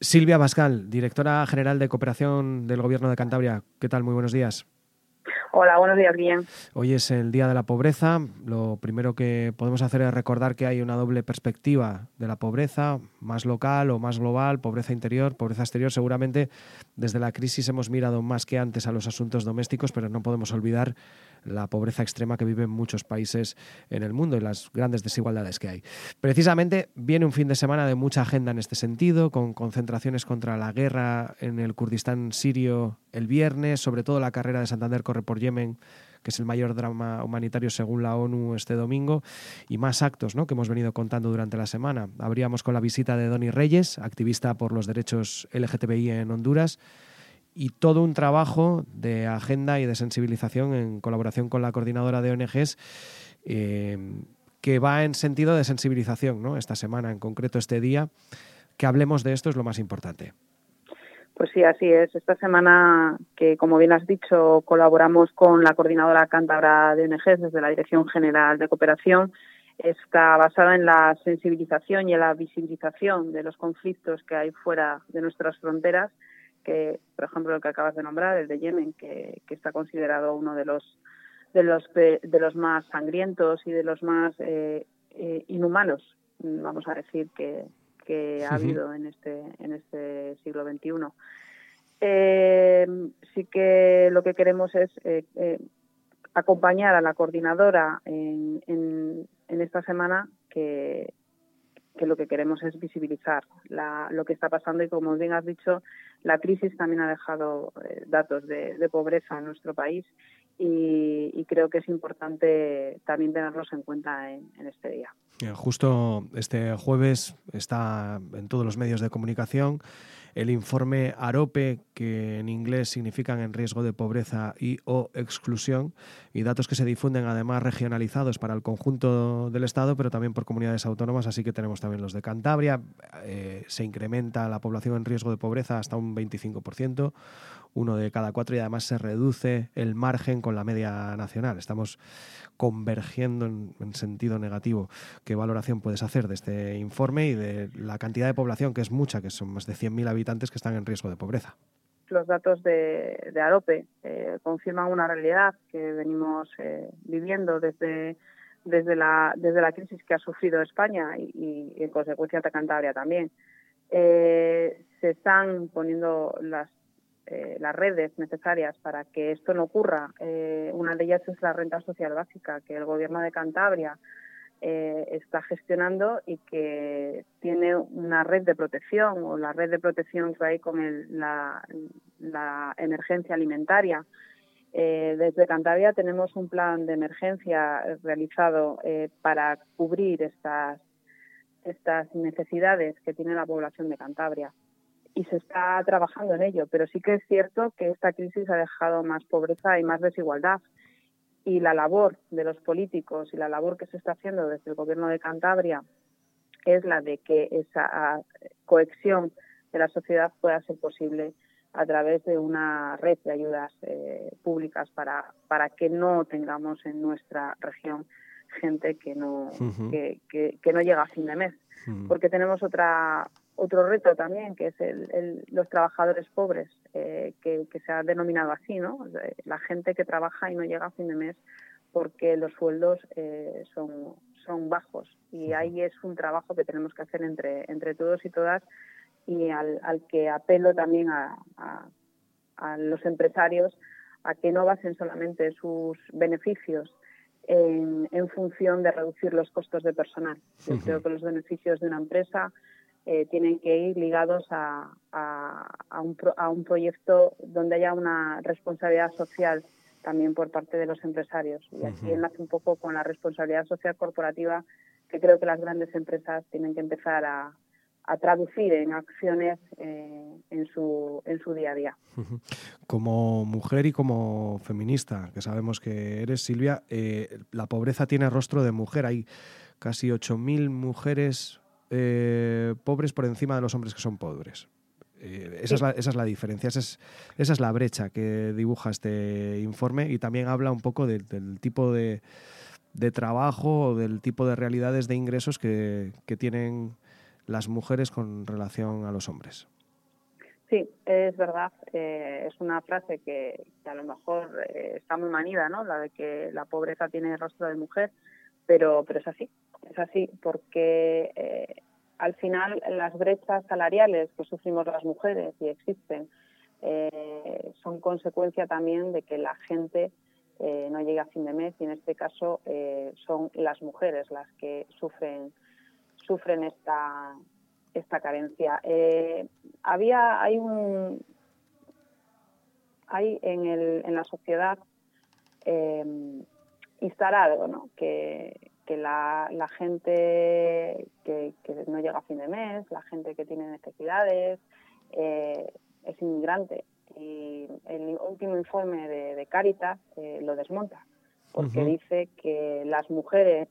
Silvia Bascal, directora general de Cooperación del Gobierno de Cantabria. ¿Qué tal? Muy buenos días. Hola, buenos días, Guillem. Hoy es el Día de la Pobreza. Lo primero que podemos hacer es recordar que hay una doble perspectiva de la pobreza, más local o más global, pobreza interior, pobreza exterior. Seguramente desde la crisis hemos mirado más que antes a los asuntos domésticos, pero no podemos olvidar la pobreza extrema que viven muchos países en el mundo y las grandes desigualdades que hay. Precisamente viene un fin de semana de mucha agenda en este sentido, con concentraciones contra la guerra en el Kurdistán sirio el viernes, sobre todo la carrera de Santander corre por Yemen, que es el mayor drama humanitario según la ONU este domingo, y más actos, ¿no?, que hemos venido contando durante la semana. Abríamos con la visita de Doni Reyes, activista por los derechos LGTBI en Honduras, y todo un trabajo de agenda y de sensibilización en colaboración con la coordinadora de ONGs que va en sentido de sensibilización, ¿no? Esta semana, en concreto este día, que hablemos de esto es lo más importante. Pues sí, así es. Esta semana que, como bien has dicho, colaboramos con la coordinadora cántabra de ONGs desde la Dirección General de Cooperación, está basada en la sensibilización y en la visibilización de los conflictos que hay fuera de nuestras fronteras, que, por ejemplo, el que acabas de nombrar, el de Yemen, que está considerado uno de los más sangrientos y de los más inhumanos, vamos a decir, que ha habido en este siglo XXI. Sí que lo que queremos es acompañar a la coordinadora en esta semana, que lo que queremos es visibilizar lo que está pasando, y como bien has dicho, la crisis también ha dejado datos de pobreza en nuestro país, y creo que es importante también tenerlos en cuenta en este día. Justo este jueves está en todos los medios de comunicación el informe AROPE, que en inglés significan en riesgo de pobreza y o exclusión, y datos que se difunden además regionalizados para el conjunto del Estado, pero también por comunidades autónomas, así que tenemos también los de Cantabria. Se incrementa la población en riesgo de pobreza hasta un 25%, 1 de cada 4, y además se reduce el margen con la media nacional. Estamos convergiendo en sentido negativo. ¿Qué valoración puedes hacer de este informe y de la cantidad de población, que es mucha, que son más de 100.000 habitantes que están en riesgo de pobreza? Los datos de AROPE confirman una realidad que venimos viviendo desde la crisis que ha sufrido España y en consecuencia de Cantabria también. Se están poniendo las redes necesarias para que esto no ocurra. Una de ellas es la renta social básica, que el Gobierno de Cantabria está gestionando, y que tiene una red de protección, o la red de protección que hay con la emergencia alimentaria. Desde Cantabria tenemos un plan de emergencia realizado para cubrir estas necesidades que tiene la población de Cantabria, y se está trabajando en ello, pero sí que es cierto que esta crisis ha dejado más pobreza y más desigualdad. Y la labor de los políticos y la labor que se está haciendo desde el Gobierno de Cantabria es la de que esa cohesión de la sociedad pueda ser posible a través de una red de ayudas públicas para que no tengamos en nuestra región gente que no llega a fin de mes. Porque tenemos otro reto también, que es los trabajadores pobres, que se ha denominado así, ¿no? La gente que trabaja y no llega a fin de mes porque los sueldos son bajos, y ahí es un trabajo que tenemos que hacer entre todos y todas, y al que apelo también a los empresarios a que no basen solamente sus beneficios en función de reducir los costos de personal. Yo creo que los beneficios de una empresa tienen que ir ligados a un proyecto donde haya una responsabilidad social también por parte de los empresarios. Y aquí enlace un poco con la responsabilidad social corporativa, que creo que las grandes empresas tienen que empezar a traducir en acciones en su día a día. Como mujer y como feminista, que sabemos que eres, Silvia, la pobreza tiene rostro de mujer. Hay casi 8.000 mujeres pobres por encima de los hombres que son pobres. Esa es la diferencia, esa es la brecha que dibuja este informe, y también habla un poco del tipo de trabajo o del tipo de realidades de ingresos que tienen las mujeres con relación a los hombres. Sí, es verdad. Es una frase que a lo mejor está muy manida, ¿no? La de que la pobreza tiene rostro de mujer, pero es así, porque al final las brechas salariales que sufrimos las mujeres y existen son consecuencia también de que la gente no llega a fin de mes, y en este caso son las mujeres las que sufren esta carencia. Hay en la sociedad instalado, ¿no? que la gente que no llega a fin de mes, la gente que tiene necesidades, es inmigrante. Y el último informe de Cáritas lo desmonta, porque dice que las mujeres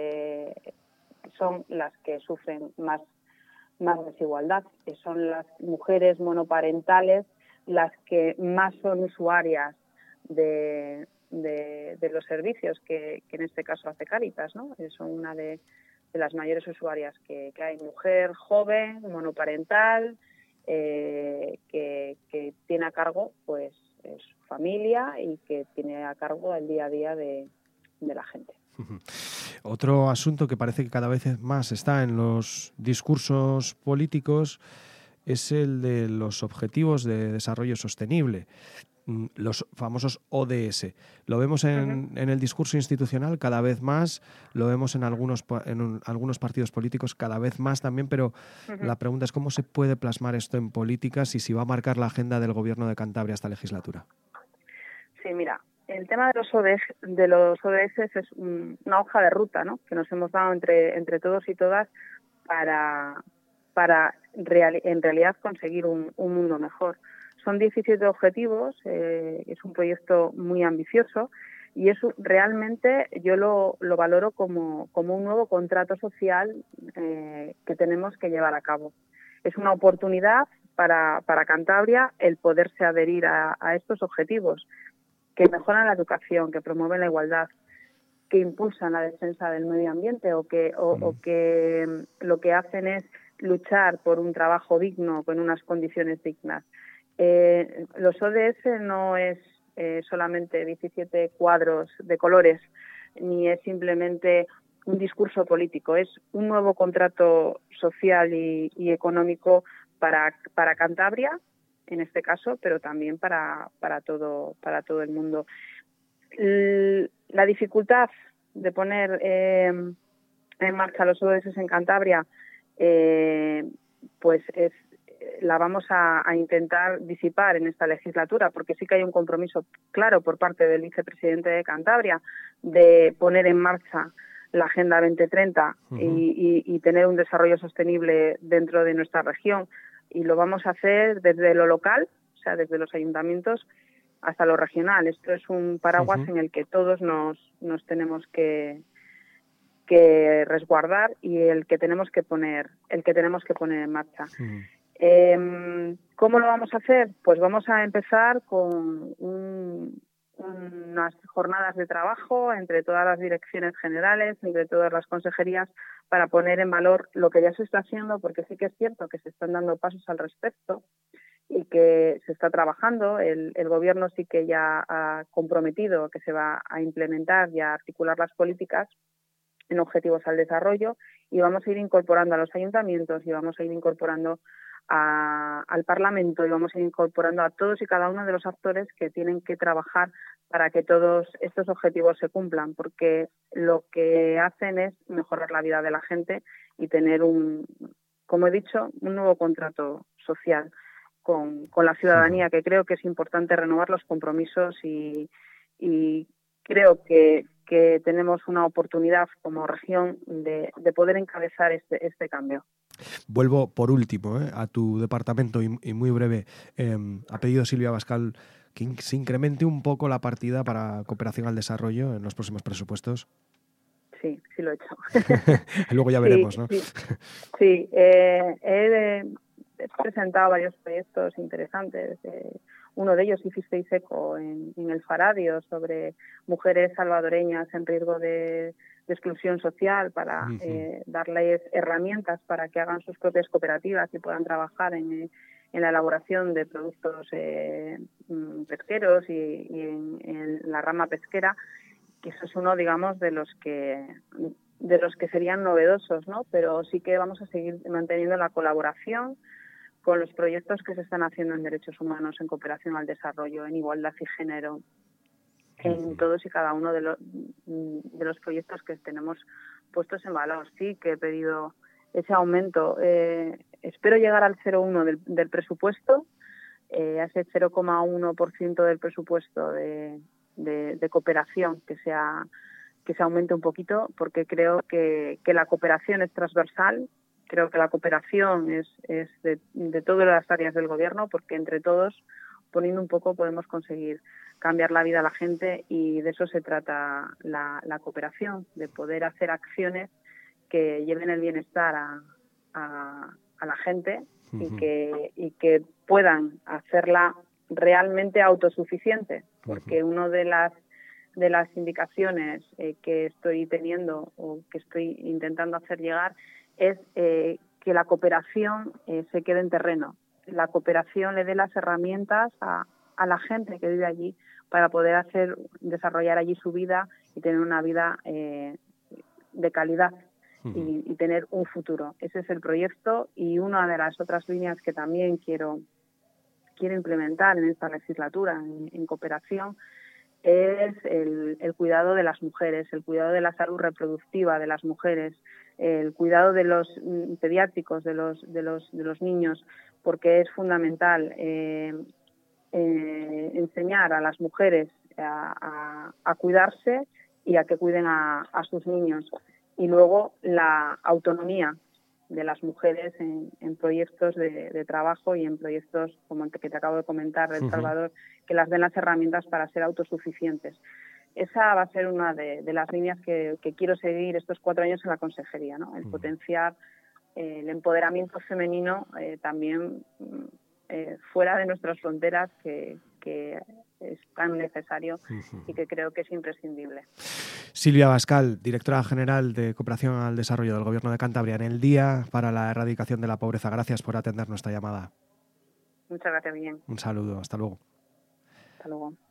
son las que sufren más desigualdad, que son las mujeres monoparentales las que más son usuarias de los servicios que en este caso hace Cáritas, ¿no? Son una de las mayores usuarias que hay. Mujer joven, monoparental, que tiene a cargo pues su familia y que tiene a cargo el día a día de la gente. Otro asunto que parece que cada vez más está en los discursos políticos es el de los Objetivos de Desarrollo Sostenible, los famosos ODS. Lo vemos en el discurso institucional cada vez más, lo vemos en algunos partidos políticos cada vez más también, pero la pregunta es cómo se puede plasmar esto en políticas y si va a marcar la agenda del Gobierno de Cantabria esta legislatura. Sí, mira, el tema de los ODS es una hoja de ruta, ¿no? Que nos hemos dado entre todos y todas para en realidad conseguir un mundo mejor. Son 17 objetivos, es un proyecto muy ambicioso y eso realmente yo lo valoro como un nuevo contrato social que tenemos que llevar a cabo. Es una oportunidad para Cantabria el poderse adherir a estos objetivos que mejoran la educación, que promueven la igualdad, que impulsan la defensa del medio ambiente o que lo que hacen es luchar por un trabajo digno, con unas condiciones dignas. Los ODS no es solamente 17 cuadros de colores, ni es simplemente un discurso político, es un nuevo contrato social y económico para Cantabria, en este caso, pero también para todo el mundo. La dificultad de poner en marcha los ODS en Cantabria pues la vamos a intentar disipar en esta legislatura, porque sí que hay un compromiso claro por parte del vicepresidente de Cantabria de poner en marcha la Agenda 2030 y tener un desarrollo sostenible dentro de nuestra región, y lo vamos a hacer desde lo local, o sea, desde los ayuntamientos hasta lo regional. Esto es un paraguas en el que todos nos tenemos que resguardar y el que tenemos que poner en marcha. ¿Cómo lo vamos a hacer? Pues vamos a empezar con unas jornadas de trabajo entre todas las direcciones generales, entre todas las consejerías, para poner en valor lo que ya se está haciendo, porque sí que es cierto que se están dando pasos al respecto y que se está trabajando. El Gobierno sí que ya ha comprometido que se va a implementar y a articular las políticas en objetivos al desarrollo, y vamos a ir incorporando a los ayuntamientos y vamos a ir incorporando al Parlamento y vamos a ir incorporando a todos y cada uno de los actores que tienen que trabajar para que todos estos objetivos se cumplan, porque lo que hacen es mejorar la vida de la gente y tener como he dicho, un nuevo contrato social con la ciudadanía, que creo que es importante renovar los compromisos y creo que tenemos una oportunidad como región de poder encabezar este cambio. Vuelvo por último a tu departamento y muy breve. Ha pedido Silvia Abascal que se incremente un poco la partida para cooperación al desarrollo en los próximos presupuestos. Sí, sí lo he hecho. Luego ya veremos, ¿no? Sí. He presentado varios proyectos interesantes. Uno de ellos hicisteis eco en el Faradio sobre mujeres salvadoreñas en riesgo de exclusión social, para darles herramientas para que hagan sus propias cooperativas y puedan trabajar en en la elaboración de productos pesqueros y en la rama pesquera, que eso es uno, digamos, de los que serían novedosos, ¿no? Pero sí que vamos a seguir manteniendo la colaboración con los proyectos que se están haciendo en derechos humanos, en cooperación al desarrollo, en igualdad y género, en todos y cada uno de los proyectos que tenemos puestos en valor. Sí que he pedido ese aumento. Espero llegar al 0,1 del presupuesto, a ese 0,1% del presupuesto de cooperación que se aumente un poquito, porque creo que la cooperación es transversal. Creo que la cooperación es de todas las áreas del gobierno, porque entre todos, poniendo un poco, podemos conseguir cambiar la vida a la gente, y de eso se trata la cooperación, de poder hacer acciones que lleven el bienestar a la gente y que puedan hacerla realmente autosuficiente, porque una de las indicaciones que estoy teniendo o que estoy intentando hacer llegar es que la cooperación se quede en terreno. La cooperación le dé las herramientas a la gente que vive allí para poder desarrollar allí su vida y tener una vida de calidad y tener un futuro. Ese es el proyecto, y una de las otras líneas que también quiero implementar en esta legislatura en cooperación es el cuidado de las mujeres, el cuidado de la salud reproductiva de las mujeres, el cuidado de los pediátricos, de los niños, porque es fundamental enseñar a las mujeres a cuidarse y a que cuiden a sus niños. Y luego la autonomía de las mujeres en proyectos de trabajo y en proyectos como el que te acabo de comentar de El Salvador, que las den las herramientas para ser autosuficientes. Esa va a ser una de las líneas que quiero seguir estos 4 años en la consejería, ¿no? El potenciar el empoderamiento femenino también fuera de nuestras fronteras, que es tan necesario y que creo que es imprescindible. Silvia Bascal, directora general de Cooperación al Desarrollo del Gobierno de Cantabria, en el Día para la Erradicación de la Pobreza. Gracias por atender nuestra llamada. Muchas gracias, Guillén. Un saludo, hasta luego. Hasta luego.